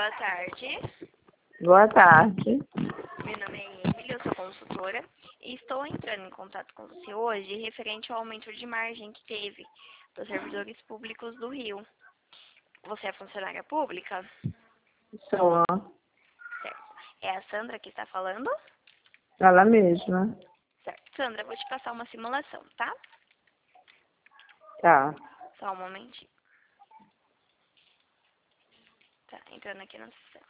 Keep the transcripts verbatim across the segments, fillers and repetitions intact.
boa tarde. Boa tarde. Meu nome é Emily, eu sou consultora e estou entrando em contato com você hoje referente ao aumento de margem que teve dos servidores públicos do Rio. Você é funcionária pública? Sou Certo. É a Sandra que está falando? ela mesma. Certo. Sandra, eu vou te passar uma simulação, tá? Tá. Só um momentinho. Tá, entrando aqui no sistema.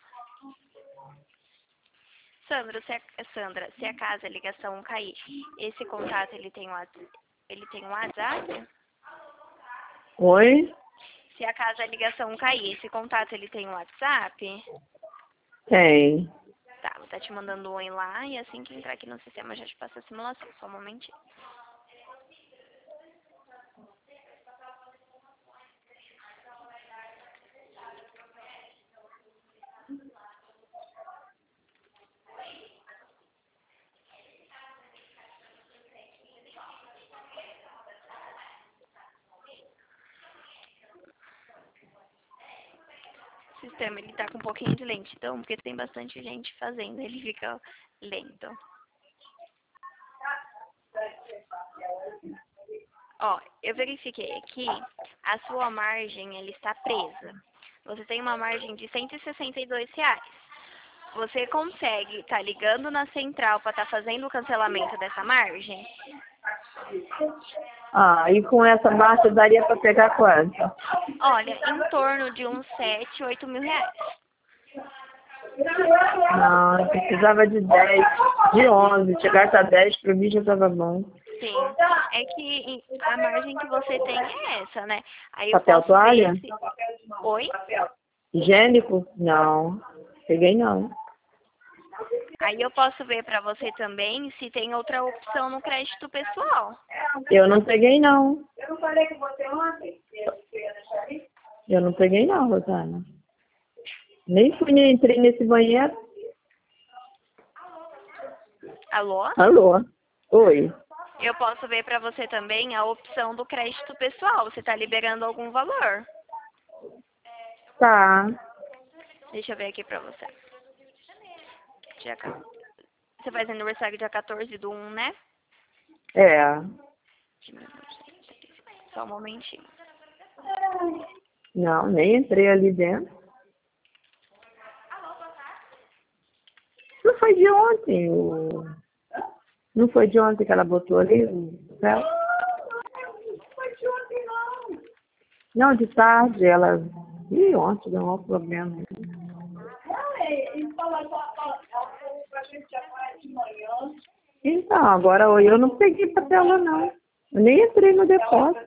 Sandra, se a, Sandra, se a casa a ligação cair, esse contato ele tem o ele tem um WhatsApp? Oi? Se a casa a ligação cair, esse contato ele tem um WhatsApp? Tem. Tá, vou estar te mandando um oi lá e assim que entrar aqui no sistema eu já te passo a simulação. Só um momentinho. O sistema ele tá com um pouquinho de lentidão, porque tem bastante gente fazendo, ele fica lento. Ó, eu verifiquei aqui, a sua margem ela está presa. Você tem uma margem de cento e sessenta e dois reais. Você consegue estar tá ligando na central para estar tá fazendo o cancelamento dessa margem? Ah, e com essa marcha daria para pegar quanto? Olha, em torno de uns sete, oito mil reais. Não, eu precisava de dez, de onze. Chegasse a dez para mim já estava bom. Sim, é que a margem que você tem é essa, né? Aí eu Papel posso toalha? ver se... Oi? Higiênico? Não. Peguei não. Aí eu posso ver pra você também se tem outra opção no crédito pessoal. Eu não peguei não. Eu não peguei não, Rosana. Nem fui, nem entrei nesse banheiro. Alô? Alô? Oi. Eu posso ver pra você também a opção do crédito pessoal. Você tá liberando algum valor? Tá. Deixa eu ver aqui pra você. Dia... Você faz aniversário dia quatorze do um, né? É. Só um momentinho. Não, nem entrei ali dentro. Não foi de ontem. O... Não foi de ontem que ela botou ali o papel? Não foi de ontem, não. Não, de tarde ela... Ih, ontem deu um problema. Então, agora eu não peguei papel lá, não. Eu nem entrei no depósito.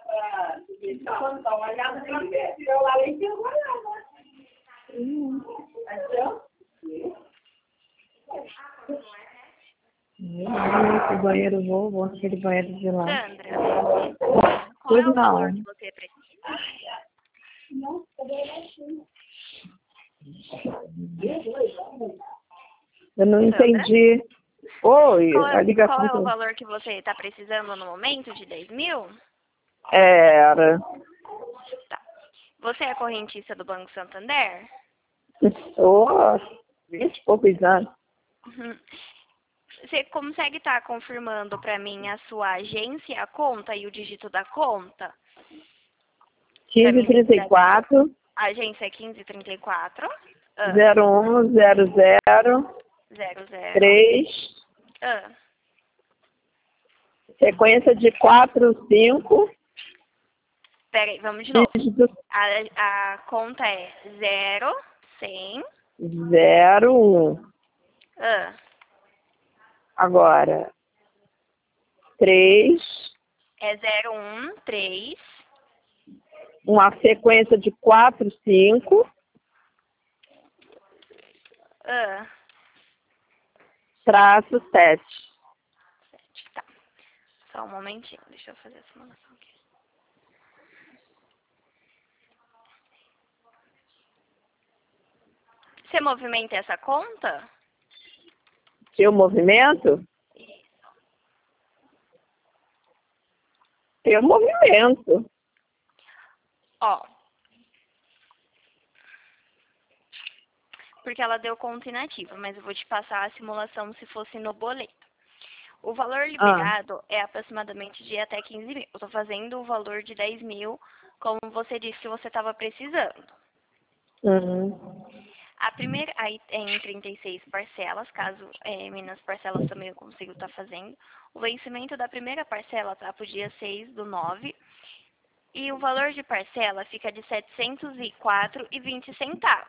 Hum. Esse banheiro vou, vou naquele banheiro de lá. Sandra, qual é o valor que você precisa? Eu não entendi. Oi, qual, a é, ligação. qual é o valor que você está precisando no momento de dez mil? Era. Tá. Você é correntista do Banco Santander? Oh, vinte e poucos anos. Uhum. Você consegue estar confirmando para mim a sua agência, a conta e o dígito da conta? quinze trinta e quatro. A agência é quinze trinta e quatro. Ah. zero um zero zero. zero zero. três. Ah. Sequência de quatro, cinco. Peraí, vamos de novo. Dígito A, a conta é zero, cem. zero um. Ah. Agora. três. É zero um três. Uma sequência de quatro, cinco. Ah. Traço sete. sete, tá. Só um momentinho, deixa eu fazer a simulação aqui. Você movimenta essa conta? Seu movimento? Seu movimento. Ó. porque ela deu conta inativa, mas eu vou te passar a simulação se fosse no boleto. O valor liberado ah. é aproximadamente de até quinze mil. Eu estou fazendo o valor de dez mil, como você disse que você estava precisando. Uhum. A primeira, aí em trinta e seis parcelas, caso é, Minas Parcelas também eu consigo estar tá fazendo. O vencimento da primeira parcela tá para o dia seis do nove. E o valor de parcela fica de setecentos e quatro reais e vinte centavos.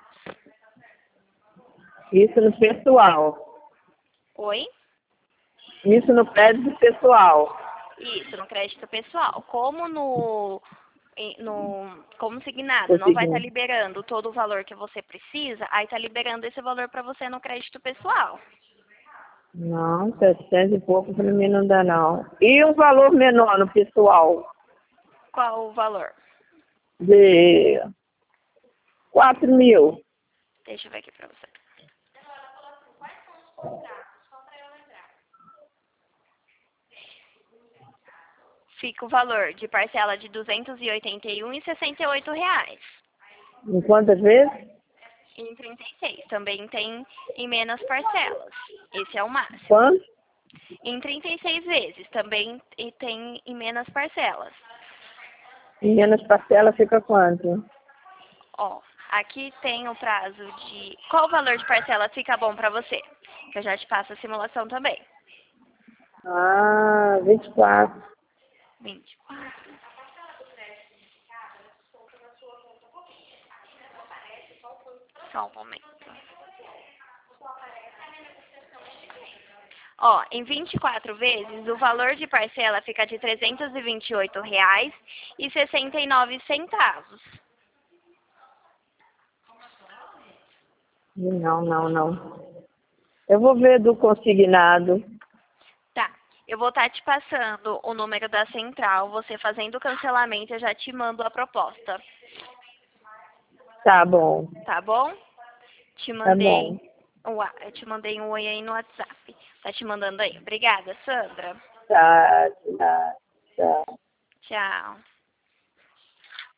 Isso no pessoal. Oi? Isso no crédito pessoal. Isso, no crédito pessoal. Como no, no como signado Tô não vai estar seguindo. tá liberando todo o valor que você precisa, aí está liberando esse valor para você no crédito pessoal. Não, setecentos e pouco para mim não dá não. E um valor menor no pessoal? Qual o valor? De quatro mil. Deixa eu ver aqui para você. Fica o valor de parcela de duzentos e oitenta e um reais e sessenta e oito reais. Em quantas vezes? Em trinta e seis. Também tem em menos parcelas. Esse é o máximo. Quanto? Em trinta e seis vezes. Também tem em menos parcelas. Em menos parcela fica quanto? Ó, aqui tem o prazo de... Qual o valor de parcela fica bom pra você? Que eu já te passo a simulação também. Ah, vinte e quatro. vinte e quatro. Só um momento. Ó, em vinte e quatro vezes, o valor de parcela fica de trezentos e vinte e oito reais e sessenta e nove centavos. Não, não, não. Eu vou ver do consignado. Tá. Eu vou estar te passando o número da central. Você fazendo o cancelamento, eu já te mando a proposta. Tá bom. Tá bom? Te Tá mandei. bom. Uá, eu te mandei um oi aí no WhatsApp. Tá te mandando aí. Obrigada, Sandra. Tá, tá, tá. Tchau.